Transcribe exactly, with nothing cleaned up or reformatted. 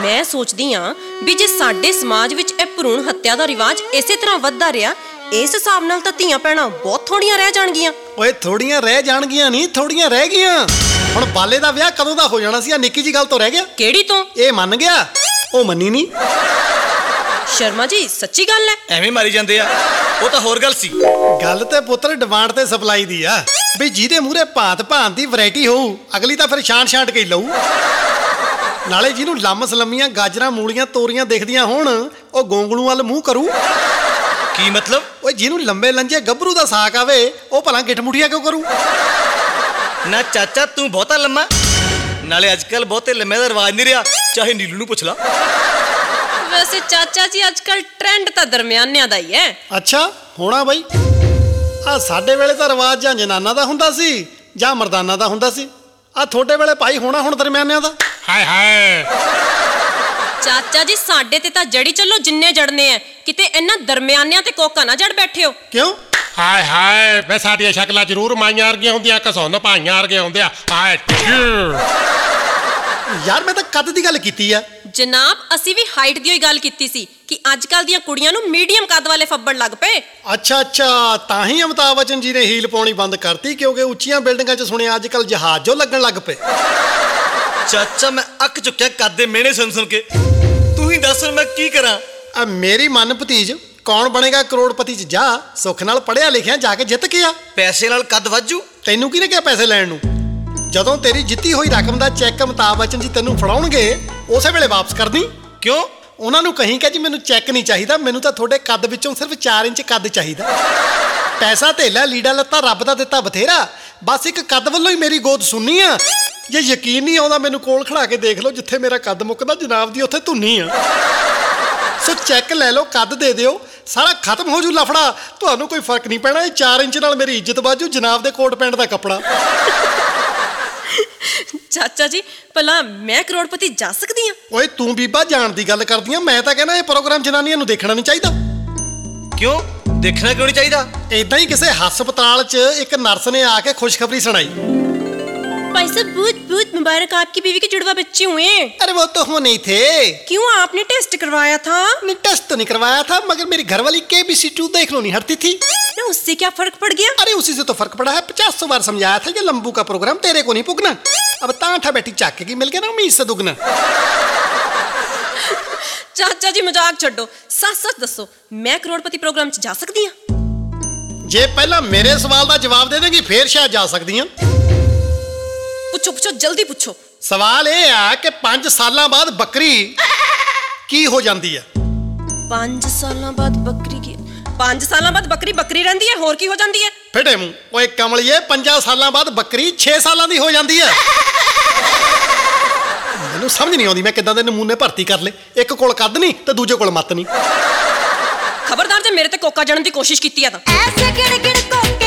मैं सोचदी हाँ भी जे साडे समाज विच इह भरूण हत्या दा रिवाज इसे तरह वधदा रिहा, इस हिसाब नाल तां धीआं भैणां बहुत थोड़ियां रह जाणगीਆਂ। ਓਏ ਥੋੜੀਆਂ ਰਹਿ ਜਾਣਗੀਆਂ ਨਹੀਂ, ਥੋੜੀਆਂ ਰਹਿ ਗਈਆਂ। ਹੁਣ ਬਾਲੇ ਦਾ ਵਿਆਹ ਕਦੋਂ ਦਾ ਹੋ ਜਾਣਾ ਸੀ? ਆ ਨਿੱਕੀ ਜੀ ਗੱਲ ਤੋਂ ਰਹਿ ਗਿਆ। ਕਿਹੜੀ ਤੋਂ? ਇਹ ਮੰਨ ਗਿਆ, ਉਹ ਮੰਨੀ ਨਹੀਂ। ਸ਼ਰਮਾ ਜੀ ਸੱਚੀ ਗੱਲ ਹੈ? ਐਵੇਂ ਮਾਰੀ ਜਾਂਦੇ ਆ, ਉਹ ਤਾਂ ਹੋਰ ਗੱਲ ਸੀ। ਗੱਲ ਤੇ ਪੁੱਤਰ ਡਿਮਾਂਡ ਤੇ ਸਪਲਾਈ ਦੀ ਆ ਵੀ ਜਿਹਦੇ ਮੂਹਰੇ ਭਾਂਤ ਭਾਂਤ ਦੀ ਵੈਰਾਈਟੀ ਹੋਊ, ਅਗਲੀ ਤਾਂ ਫਿਰ ਛਾਂਟ ਛਾਂਟ ਕੇ ਲਊ। ਨਾਲੇ ਜਿਹਨੂੰ ਲੰਮ ਸਲੰਮੀਆਂ ਗਾਜਰਾਂ ਮੂਲੀਆਂ ਤੋਰੀਆਂ ਦਿਖਦੀਆਂ ਹੋਣ, ਉਹ ਗੋਂਗਲੂ ਵੱਲ ਮੂੰਹ ਕਰੂ। ਕੀ ਮਤਲਬ? ਓਏ ਜਿਹਨੂੰ ਲੰਬੇ ਲੰਜੇ ਗੱਭਰੂ ਦਾ ਸਾਕ ਆਵੇ, ਉਹ ਭਲਾ ਗਿੱਠ ਮੁੱਠੀਆਂ ਕਿਉਂ ਕਰੂ? ਨਾ ਚਾਚਾ ਤੂੰ ਬਹੁਤਾ ਲੰਮਾ, ਨਾਲੇ ਅੱਜ ਕੱਲ ਬਹੁਤੇ ਲੰਮੇ ਦਾ ਰਿਵਾਜ ਨਹੀਂ ਰਿਹਾ, ਚਾਹੇ ਨੀਲੂ ਨੂੰ ਪੁੱਛ ਲਾ। ਵੈਸੇ ਚਾਚਾ ਜੀ ਅੱਜ ਕੱਲ ਟ੍ਰੈਂਡ ਤਾਂ ਦਰਮਿਆਨਿਆਂ ਦਾ ਹੀ ਹੈ। ਅੱਛਾ ਹੋਣਾ ਬਈ। ਆ ਸਾਡੇ ਵੇਲੇ ਤਾਂ ਰਿਵਾਜ ਜਾਂ ਜਨਾਨਾ ਦਾ ਹੁੰਦਾ ਸੀ ਜਾਂ ਮਰਦਾਨਾ ਦਾ ਹੁੰਦਾ ਸੀ। ਆ ਤੁਹਾਡੇ ਵੇਲੇ ਭਾਈ ਹੋਣਾ ਹੁਣ ਦਰਮਿਆਨਿਆਂ ਦਾ। ਹਾਏ ਹਾਏ ਚਾਚਾ ਜੀ ਸਾਡੇ ਤੇ ਤਾਂ ਜੜੀ ਚੱਲੋ ਜਿੰਨੇ ਜੜਨੇ ਐ, ਕਿਤੇ ਇਹਨਾਂ ਦਰਮਿਆਨਿਆਂ ਤੇ ਕੋਕਾ ਨਾ ਜੜ ਬੈਠੇ ਹੋ। ਕਿਉਂ? ਹਾਏ ਹਾਏ ਵੇ ਸਾਡੀਆਂ ਸ਼ਕਲਾਂ ਜ਼ਰੂਰ ਮਾਈਆਂ ਵਰਗੀਆਂ ਹੁੰਦੀਆਂ, ਘਸੁੰਨ ਭਾਈਆਂ ਵਰਗੇ ਹੁੰਦੇ ਆ। ਹਾਏ ਯਾਰ ਮੈਂ ਤਾਂ ਕੱਦ ਦੀ ਗੱਲ ਕੀਤੀ ਆ ਜਨਾਬ, ਅਸੀਂ ਵੀ ਹਾਈਟ ਦੀ ਹੋਈ ਗੱਲ ਕੀਤੀ ਸੀ ਕਿ ਅੱਜ ਕੱਲ ਦੀਆਂ ਕੁੜੀਆਂ ਨੂੰ ਮੀਡੀਅਮ ਕੱਦ ਵਾਲੇ ਫੱਬੜ ਲੱਗ ਪਏ। ਅੱਛਾ ਅੱਛਾ, ਤਾਂ ਹੀ ਅਮਿਤਾਭ ਬੱਚਨ ਜੀ ਨੇ ਹੀਲ ਪਾਉਣੀ ਬੰਦ ਕਰਤੀ, ਕਿਉਂਕਿ ਉੱਚੀਆਂ ਬਿਲਡਿੰਗਾਂ 'ਚ ਸੁਣਿਆ ਅੱਜ ਕੱਲ ਜਹਾਜ਼ ਜੋ ਲੱਗਣ ਲੱਗ ਪਏ। ਚਾਚਾ ਮੈਂ ਅੱਕ ਚੁੱਕਿਆ ਕੱਦ ਦੇ ਮਿਹਣੇ ਸੁਣ ਸੁਣ ਕੇ। ਤੂੰ ਹੀ ਦੱਸ ਮੈਂ ਕੀ ਕਰਾਂ? ਆ ਮੇਰੀ ਮਨ ਭਤੀਜ, ਕੌਣ ਬਣੇਗਾ ਕਰੋੜਪਤੀ 'ਚ ਜਾ, ਸੁੱਖ ਨਾਲ ਪੜ੍ਹਿਆ ਲਿਖਿਆ ਜਾ ਕੇ ਜਿੱਤ ਕੇ ਆ। ਪੈਸੇ ਨਾਲ ਕੱਦ ਵਾਜੂ? ਤੈਨੂੰ ਕਿਹਨੇ ਕਿਹਾ ਪੈਸੇ ਲੈਣ ਨੂੰ? ਜਦੋਂ ਤੇਰੀ ਜਿੱਤੀ ਹੋਈ ਰਕਮ ਦਾ ਚੈੱਕ ਅਮਿਤਾਭ ਬੱਚਨ ਜੀ ਤੈਨੂੰ ਫੜਾਉਣਗੇ, ਉਸੇ ਵੇਲੇ ਵਾਪਸ ਕਰ ਦੀ। ਕਿਉਂ? ਉਹਨਾਂ ਨੂੰ ਕਹੀਂ ਕਿ ਜੀ ਮੈਨੂੰ ਚੈੱਕ ਨਹੀਂ ਚਾਹੀਦਾ, ਮੈਨੂੰ ਤਾਂ ਤੁਹਾਡੇ ਕੱਦ ਵਿੱਚੋਂ ਸਿਰਫ ਚਾਰ ਇੰਚ ਕੱਦ ਚਾਹੀਦਾ। ਪੈਸਾ ਧੇਲਾ ਲੀੜਾ ਲੱਤਾ ਰੱਬ ਦਾ ਦਿੱਤਾ ਬਥੇਰਾ, ਬਸ ਇੱਕ ਕੱਦ ਵੱਲੋਂ ਹੀ ਮੇਰੀ ਗੋਦ ਸੁਣਨੀ ਆ। ਜੇ ਯਕੀਨ ਨਹੀਂ ਆਉਂਦਾ ਮੈਨੂੰ ਕੋਲ ਖੜਾ ਕੇ ਦੇਖ ਲਓ, ਜਿੱਥੇ ਮੇਰਾ ਕੱਦ ਮੁੱਕਦਾ ਜਨਾਬ ਦੀ ਉੱਥੇ ਧੁੰਨੀ ਆ। ਸੋ ਚੈੱਕ ਲੈ ਲਓ, ਕੱਦ ਦੇ ਦਿਓ, ਸਾਰਾ ਖਤਮ ਹੋ ਜੂ ਲਫੜਾ। ਤੁਹਾਨੂੰ ਕੋਈ ਫਰਕ ਨਹੀਂ ਪੈਣਾ। ਇਹ ਚਾਰ ਇੰਚ ਨਾਲ ਮੇਰੀ ਇੱਜ਼ਤ ਬਾਜੂ, ਜਨਾਬ ਦੇ ਕੋਟ ਪੈਂਟ ਦਾ ਕੱਪੜਾ। ਚਾਚਾ ਜੀ ਭਲਾ ਮੈਂ ਕਰੋੜਪਤੀ ਜਾ ਸਕਦੀ ਹਾਂ? ਓਏ ਤੂੰ ਬੀਬਾ ਜਾਣ ਦੀ ਗੱਲ ਕਰਦੀ ਆ, ਮੈਂ ਤਾਂ ਕਹਿੰਦਾ ਇਹ ਪ੍ਰੋਗਰਾਮ ਜਨਾਨੀਆਂ ਨੂੰ ਦੇਖਣਾ ਨਹੀਂ ਚਾਹੀਦਾ। ਕਿਉਂ ਦੇਖਣਾ ਕਿਉਂ ਨਹੀਂ ਚਾਹੀਦਾ? ਇਦਾਂ ਹੀ ਕਿਸੇ ਹਸਪਤਾਲ 'ਚ ਇੱਕ ਨਰਸ ਨੇ ਆ ਕੇ ਖੁਸ਼ਖਬਰੀ ਸੁਣਾਈ। भाई साहब बहुत बहुत मुबारक, आपकी बीवी के जुड़वा बच्चे हुए हैं। अरे वो तो हो नहीं थे। क्यों, आपने टेस्ट करवाया था? नहीं टेस्ट तो नहीं करवाया था, मगर मेरी घरवाली के बी सी टू देख लो नहीं हटती थी। ना उससे क्या फर्क पड़ गया? अरे उसी से तो फर्क पड़ा है। पचास सौ बार समझाया था ये लंबू का प्रोग्राम तेरे को नहीं पुगना। अब तांठा बैठी चाके की मिल गया ना उम्मीद से दुगना। चाचा जी मजाक छड्डो, सच सच दसो मैं करोड़पति प्रोग्राम च जा सकती हां? जे पहला मेरे सवाल का जवाब दे देगी फिर शायद जा सकती हां। ਪੁੱਛੋ ਪੁੱਛੋ ਜਲਦੀ ਪੁੱਛੋ। ਸਵਾਲ ਇਹ ਆ ਕਿ ਪੰਜ ਸਾਲਾਂ ਬਾਅਦ ਬੱਕਰੀ ਕੀ ਹੋ ਜਾਂਦੀ ਹੈ? ਪੰਜ ਸਾਲਾਂ ਬਾਅਦ ਬੱਕਰੀ ਕੀ? ਪੰਜ ਸਾਲਾਂ ਬਾਅਦ ਬੱਕਰੀ ਬੱਕਰੀ ਰਹਿੰਦੀ ਹੈ, ਹੋਰ ਕੀ ਹੋ ਜਾਂਦੀ ਹੈ? ਫੇਟੇ ਮੂੰਹ, ਓਏ ਕਮਲੀਏ, ਪੰਜਾਂ ਸਾਲਾਂ ਬਾਅਦ ਬੱਕਰੀ ਛੇ ਸਾਲਾਂ ਦੀ ਹੋ ਜਾਂਦੀ ਹੈ। ਮੈਨੂੰ ਸਮਝ ਨਹੀਂ ਆਉਂਦੀ ਮੈਂ ਕਿੱਦਾਂ ਦੇ ਨਮੂਨੇ ਭਰਤੀ ਕਰ ਲਏ। ਇੱਕ ਕੋਲ ਕੱਦ ਨਹੀਂ ਤੇ ਦੂਜੇ ਕੋਲ ਮੱਤ ਨਹੀਂ। ਖਬਰਦਾਰ ਜੇ ਮੇਰੇ ਤੇ ਕੋਕਾ ਜਣਨ ਦੀ ਕੋਸ਼ਿਸ਼ ਕੀਤੀ ਆ ਤਾਂ। ਐਸੇ ਗਿੜ ਗਿੜ ਕੋਕਾ